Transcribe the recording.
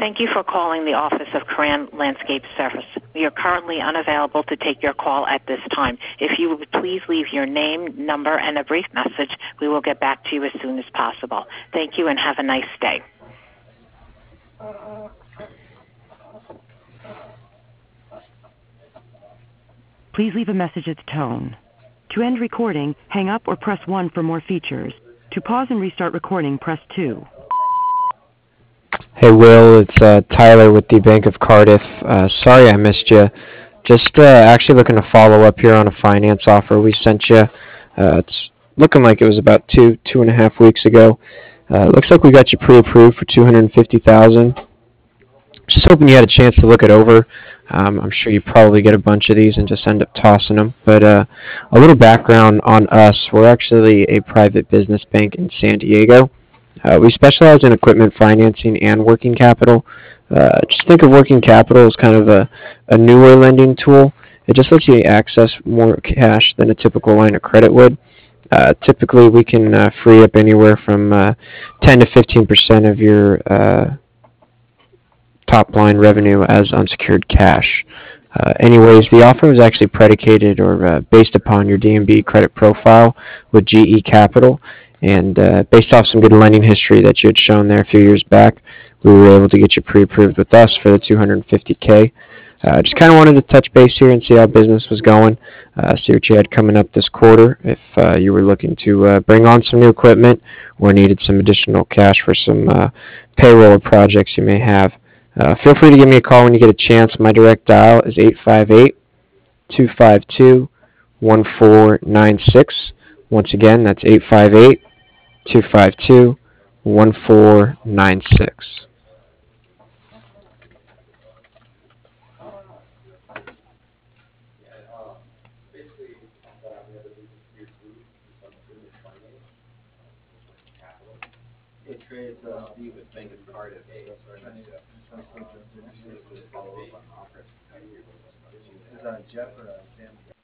Thank you for calling the office of Coran Landscape Service. We are currently unavailable to take your call at this time. If you would please leave your name, number, and a brief message, we will get back to you as soon as possible. Thank you and have a nice day. Please leave a message at the tone. To end recording, hang up or press 1 for more features. To pause and restart recording, press 2. Hey Will, it's Tyler with the Bank of Cardiff. Sorry I missed you. Just actually looking to follow up here on a finance offer we sent you. It's looking like it was about two and a half weeks ago. Looks like we got you pre-approved for $250,000. Just hoping you had a chance to look it over. I'm sure you probably get a bunch of these and just end up tossing them. But a little background on us: we're actually a private business bank in San Diego. We specialize in equipment financing and working capital. Just think of working capital as kind of a newer lending tool. It just lets you access more cash than a typical line of credit would. Typically, we can free up anywhere from 10 to 15% of your top line revenue as unsecured cash. Anyways, the offer was actually predicated or based upon your DNB credit profile with GE Capital, and based off some good lending history that you had shown there a few years back, we were able to get you pre-approved with us for the $250K. Just kind of wanted to touch base here and see how business was going, see what you had coming up this quarter, if you were looking to bring on some new equipment or needed some additional cash for some payroll projects you may have. Feel free to give me a call when you get a chance. My direct dial is 858-252-1496. Once again, that's 858-252-1496. Hey Trey, it's Steve with Bank of Cardiff. Follow up on the offer. Is Jeff or Sam?